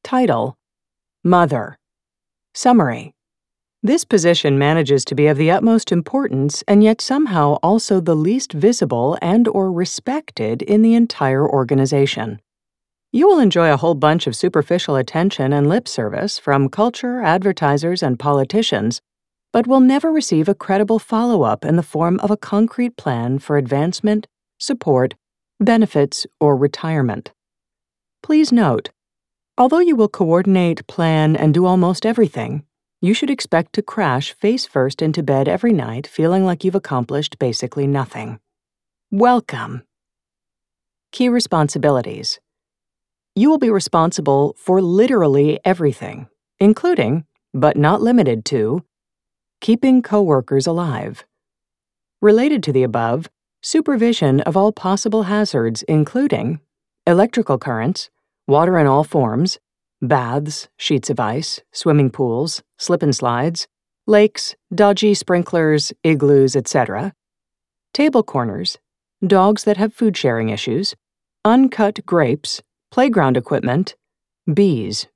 Title: Mother. Summary: this position manages to be of the utmost importance and yet somehow also the least visible and/or respected in the entire organization. You will enjoy a whole bunch of superficial attention and lip service from culture, advertisers, and politicians, but will never receive a credible follow-up in the form of a concrete plan for advancement, support, benefits, or retirement. Please note, although you will coordinate, plan, and do almost everything, you should expect to crash face first into bed every night feeling like you've accomplished basically nothing. Welcome. Key responsibilities. You will be responsible for literally everything, including, but not limited to, keeping coworkers alive. Related to the above, supervision of all possible hazards including electrical currents, water in all forms, baths, sheets of ice, swimming pools, slip-and-slides, lakes, dodgy sprinklers, igloos, etc., table corners, dogs that have food-sharing issues, uncut grapes, playground equipment, bees.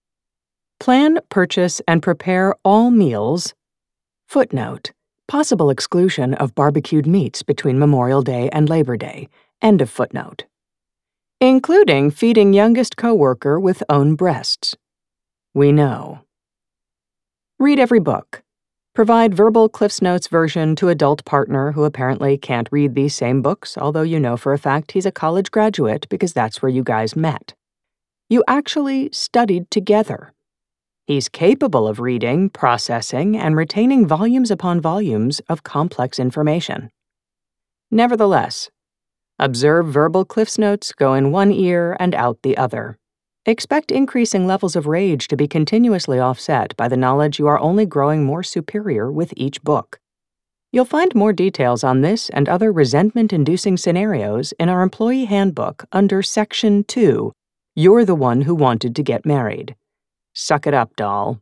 Plan, purchase, and prepare all meals. Footnote: possible exclusion of barbecued meats between Memorial Day and Labor Day. End of footnote. Including feeding youngest coworker with own breasts. We know. Read every book. Provide verbal CliffsNotes version to adult partner who apparently can't read these same books, although you know for a fact he's a college graduate because that's where you guys met. You actually studied together. He's capable of reading, processing, and retaining volumes upon volumes of complex information. Nevertheless, observe verbal CliffsNotes go in one ear and out the other. Expect increasing levels of rage to be continuously offset by the knowledge you are only growing more superior with each book. You'll find more details on this and other resentment-inducing scenarios in our employee handbook under Section 2, You're the One Who Wanted to Get Married. Suck it up, doll.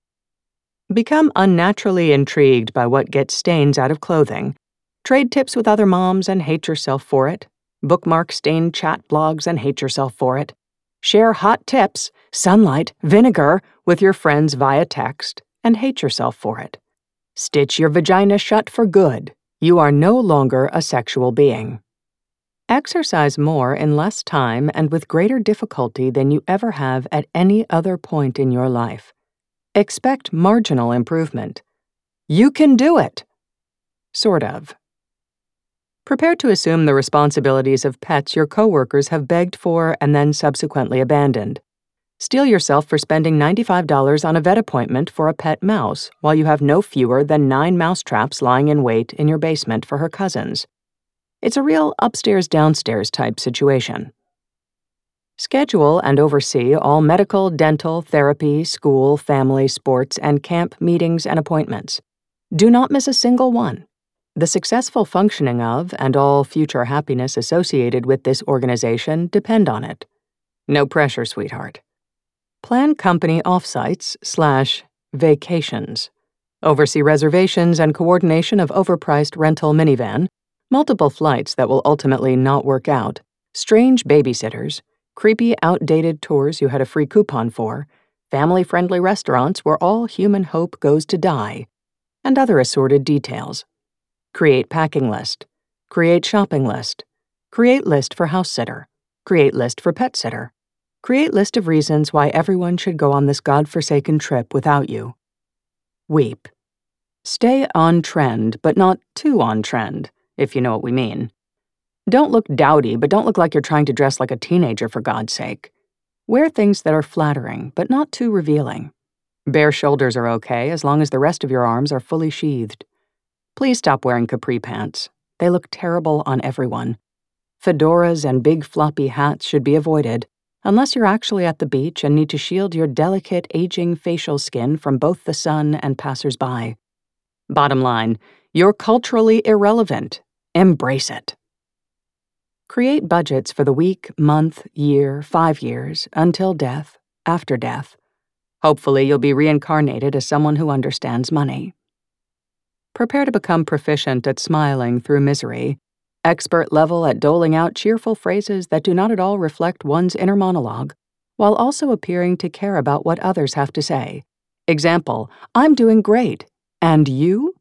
Become unnaturally intrigued by what gets stains out of clothing. Trade tips with other moms and hate yourself for it. Bookmark stained chat blogs and hate yourself for it. Share hot tips, sunlight, vinegar with your friends via text and hate yourself for it. Stitch your vagina shut for good. You are no longer a sexual being. Exercise more in less time and with greater difficulty than you ever have at any other point in your life. Expect marginal improvement. You can do it. Sort of. Prepare to assume the responsibilities of pets your coworkers have begged for and then subsequently abandoned. Steel yourself for spending $95 on a vet appointment for a pet mouse while you have no fewer than 9 mousetraps lying in wait in your basement for her cousins. It's a real upstairs-downstairs type situation. Schedule and oversee all medical, dental, therapy, school, family, sports, and camp meetings and appointments. Do not miss a single one. The successful functioning of and all future happiness associated with this organization depend on it. No pressure, sweetheart. Plan company offsites/vacations. Oversee reservations and coordination of overpriced rental minivan, multiple flights that will ultimately not work out, strange babysitters, creepy outdated tours you had a free coupon for, family-friendly restaurants where all human hope goes to die, and other assorted details. Create packing list. Create shopping list. Create list for house sitter. Create list for pet sitter. Create list of reasons why everyone should go on this godforsaken trip without you. Weep. Stay on trend, but not too on trend, if you know what we mean. Don't look dowdy, but don't look like you're trying to dress like a teenager for God's sake. Wear things that are flattering, but not too revealing. Bare shoulders are okay as long as the rest of your arms are fully sheathed. Please stop wearing capri pants. They look terrible on everyone. Fedoras and big floppy hats should be avoided, unless you're actually at the beach and need to shield your delicate, aging facial skin from both the sun and passers-by. Bottom line, you're culturally irrelevant. Embrace it. Create budgets for the week, month, year, 5 years, until death, after death. Hopefully you'll be reincarnated as someone who understands money. Prepare to become proficient at smiling through misery, expert level at doling out cheerful phrases that do not at all reflect one's inner monologue, while also appearing to care about what others have to say. Example, I'm doing great. And you?